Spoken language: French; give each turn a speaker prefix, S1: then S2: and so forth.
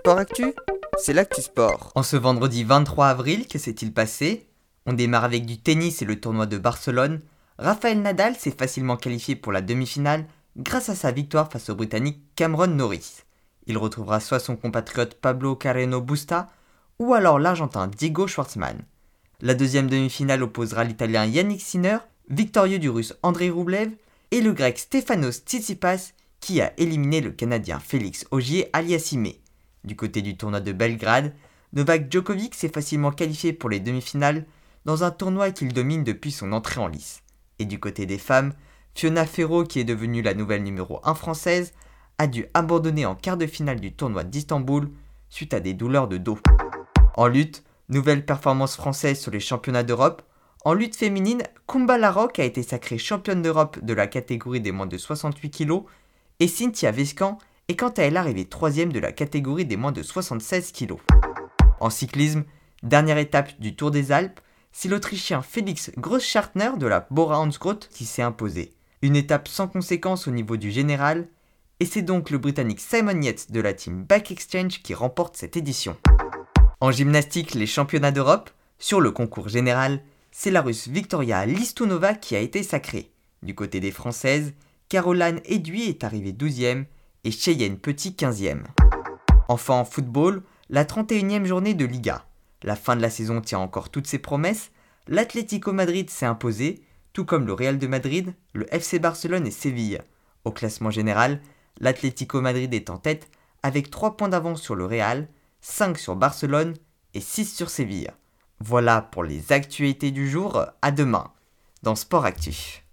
S1: Sport Actu, c'est l'actu sport.
S2: En ce vendredi 23 avril, que s'est-il passé ? On démarre avec du tennis et le tournoi de Barcelone. Rafael Nadal s'est facilement qualifié pour la demi-finale grâce à sa victoire face au Britannique Cameron Norrie. Il retrouvera soit son compatriote Pablo Carreño Busta ou alors l'Argentin Diego Schwartzman. La deuxième demi-finale opposera l'Italien Yannick Sinner, victorieux du Russe Andrei Rublev, et le Grec Stefanos Tsitsipas qui a éliminé le Canadien Félix Auger-Aliassime. Du côté du tournoi de Belgrade, Novak Djokovic s'est facilement qualifié pour les demi-finales dans un tournoi qu'il domine depuis son entrée en lice. Et du côté des femmes, Fiona Ferro, qui est devenue la nouvelle numéro 1 française, a dû abandonner en quart de finale du tournoi d'Istanbul suite à des douleurs de dos. En lutte, nouvelle performance française sur les championnats d'Europe. En lutte féminine, Kumba Larocque a été sacrée championne d'Europe de la catégorie des moins de 68 kg et Cynthia Vescan est quant à elle arrivée 3ème de la catégorie des moins de 76 kg. En cyclisme, dernière étape du Tour des Alpes, c'est l'Autrichien Félix Großschartner de la Bora-Hansgrohe qui s'est imposé. Une étape sans conséquence au niveau du général, et c'est donc le Britannique Simon Yates de la team Bike Exchange qui remporte cette édition. En gymnastique, les championnats d'Europe, sur le concours général, c'est la Russe Victoria Listunova qui a été sacrée. Du côté des Françaises, Caroline Eduy est arrivée 12ème et Cheyenne Petit 15ème. Enfin en football, la 31e journée de Liga. La fin de la saison tient encore toutes ses promesses. L'Atlético Madrid s'est imposé, tout comme le Real de Madrid, le FC Barcelone et Séville. Au classement général, l'Atlético Madrid est en tête avec 3 points d'avance sur le Real, 5 sur Barcelone et 6 sur Séville. Voilà pour les actualités du jour, à demain dans Sport Actu.